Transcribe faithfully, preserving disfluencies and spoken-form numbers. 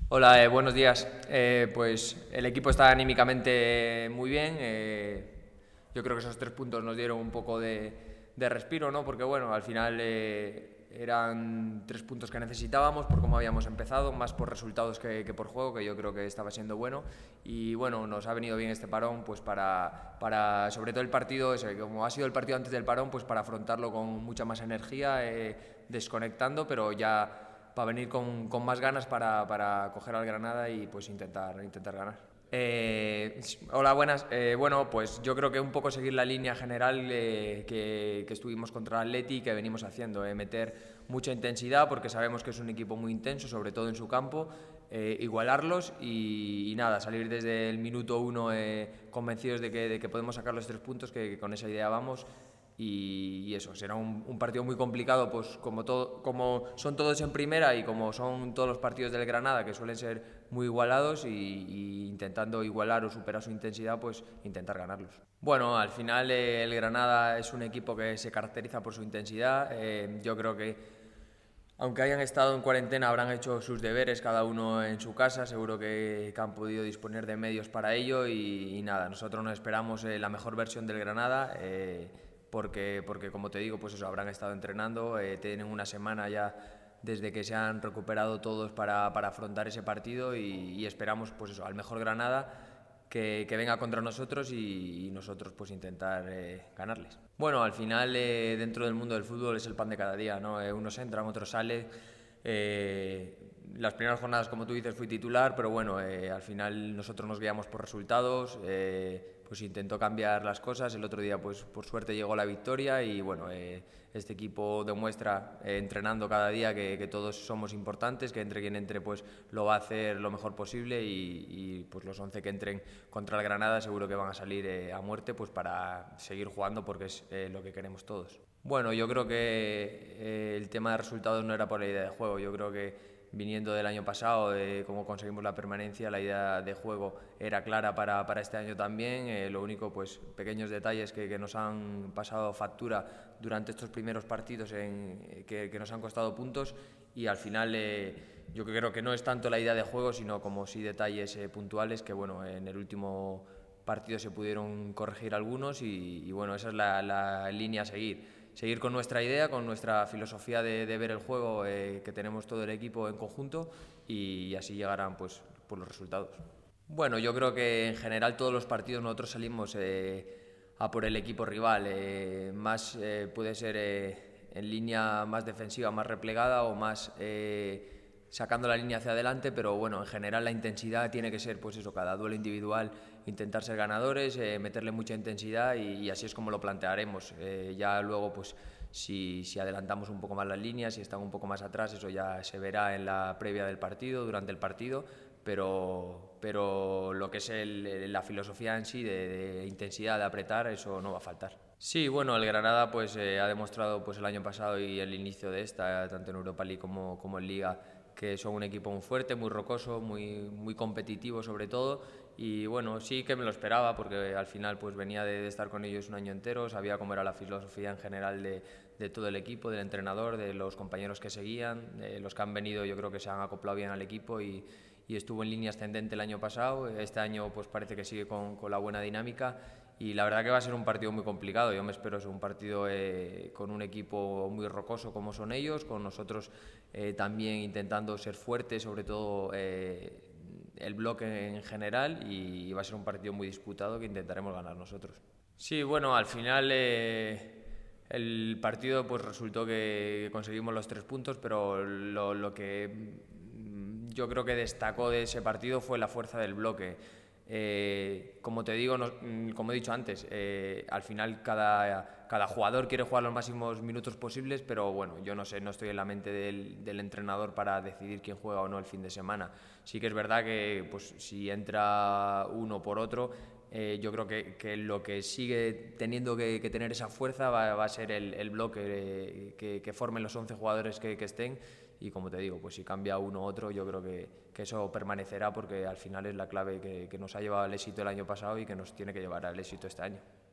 Hola, eh, buenos días. Eh, pues el equipo está anímicamente muy bien. eh, yo creo que esos tres puntos nos dieron un poco de, de respiro, ¿no? Porque bueno, al final eh, eran tres puntos que necesitábamos por cómo habíamos empezado, más por resultados que, que por juego, que yo creo que estaba siendo bueno. Y bueno, nos ha venido bien este parón, pues para, para sobre todo el partido, ese, como ha sido el partido antes del parón, pues para afrontarlo con mucha más energía, eh, desconectando, pero ya para venir con, con más ganas para, para coger al Granada y pues intentar, intentar ganar. Eh, hola, buenas. Eh, bueno, pues yo creo que un poco seguir la línea general eh, que, que estuvimos contra el Atleti y que venimos haciendo, eh, meter mucha intensidad porque sabemos que es un equipo muy intenso, sobre todo en su campo, eh, igualarlos y, y nada, salir desde el minuto uno eh, convencidos de que, de que podemos sacar los tres puntos, que, que con esa idea vamos. Y, y eso, será un, un partido muy complicado, pues como, todo, como son todos en primera y como son todos los partidos del Granada, que suelen ser muy igualados, y, y intentando igualar o superar su intensidad, pues intentar ganarlos. Bueno, al final eh, el Granada es un equipo que se caracteriza por su intensidad. Eh, yo creo que aunque hayan estado en cuarentena, habrán hecho sus deberes cada uno en su casa, seguro que, que han podido disponer de medios para ello y, y nada, nosotros nos esperamos eh, la mejor versión del Granada, eh, porque, porque como te digo, pues eso, habrán estado entrenando, eh, tienen una semana ya desde que se han recuperado todos para, para afrontar ese partido y, y esperamos pues eso, al mejor Granada que, que venga contra nosotros y, y nosotros pues intentar eh, ganarles. Bueno, al final eh, dentro del mundo del fútbol es el pan de cada día, ¿no? Eh, unos entran, otros salen. Eh, las primeras jornadas, como tú dices, fui titular, pero bueno, eh, al final nosotros nos guiamos por resultados, eh, pues intentó cambiar las cosas, el otro día pues por suerte llegó la victoria y bueno, eh, este equipo demuestra eh, entrenando cada día que, que todos somos importantes, que entre quien entre pues lo va a hacer lo mejor posible y, y pues los once que entren contra el Granada seguro que van a salir eh, a muerte pues para seguir jugando porque es eh, lo que queremos todos. Bueno, yo creo que eh, el tema de resultados no era por la idea de juego, yo creo que viniendo del año pasado, de cómo conseguimos la permanencia, la idea de juego era clara para, para este año también, eh, lo único, pues pequeños detalles que, que nos han pasado factura durante estos primeros partidos en, que, que nos han costado puntos y al final eh, yo creo que no es tanto la idea de juego, sino como sí detalles eh, puntuales que bueno, en el último partido se pudieron corregir algunos y, y bueno, esa es la, la línea a seguir. Seguir con nuestra idea, con nuestra filosofía de, de ver el juego eh, que tenemos todo el equipo en conjunto y así llegarán pues, pues los resultados. Bueno, yo creo que en general todos los partidos nosotros salimos eh, a por el equipo rival, eh, más eh, puede ser eh, en línea más defensiva, más replegada o más eh, sacando la línea hacia adelante, pero bueno, en general la intensidad tiene que ser pues eso, cada duelo individual intentar ser ganadores, eh, meterle mucha intensidad y, y así es como lo plantearemos. Eh, ya luego pues si, si adelantamos un poco más las líneas, si están un poco más atrás, eso ya se verá en la previa del partido, durante el partido, pero, pero lo que es el, la filosofía en sí de, de intensidad, de apretar, eso no va a faltar. Sí, bueno, el Granada pues eh, ha demostrado pues el año pasado y el inicio de esta, tanto en Europa League como, como en Liga, que son un equipo muy fuerte, muy rocoso, muy, muy competitivo sobre todo y bueno, sí que me lo esperaba porque al final pues venía de, de estar con ellos un año entero, sabía cómo era la filosofía en general de, de todo el equipo, del entrenador, de los compañeros que seguían, de los que han venido yo creo que se han acoplado bien al equipo y, y estuvo en línea ascendente el año pasado, este año pues parece que sigue con, con la buena dinámica y la verdad que va a ser un partido muy complicado, yo me espero es un partido eh, con un equipo muy rocoso como son ellos, con nosotros eh, también intentando ser fuertes, sobre todo eh, el bloque en general y va a ser un partido muy disputado que intentaremos ganar nosotros. Sí, bueno, al final eh, el partido pues resultó que conseguimos los tres puntos, pero lo, lo que yo creo que destacó de ese partido fue la fuerza del bloque. Eh, como te digo, no, como he dicho antes, eh, al final cada, cada jugador quiere jugar los máximos minutos posibles, pero bueno, yo no sé, no estoy en la mente del, del entrenador para decidir quién juega o no el fin de semana. Sí que es verdad que pues, si entra uno por otro, eh, yo creo que, que lo que sigue teniendo que, que tener esa fuerza va, va a ser el, el bloque eh, que, que formen los once jugadores que, que estén y como te digo, pues si cambia uno u otro yo creo que, que eso permanecerá porque al final es la clave que, que nos ha llevado al éxito el año pasado y que nos tiene que llevar al éxito este año.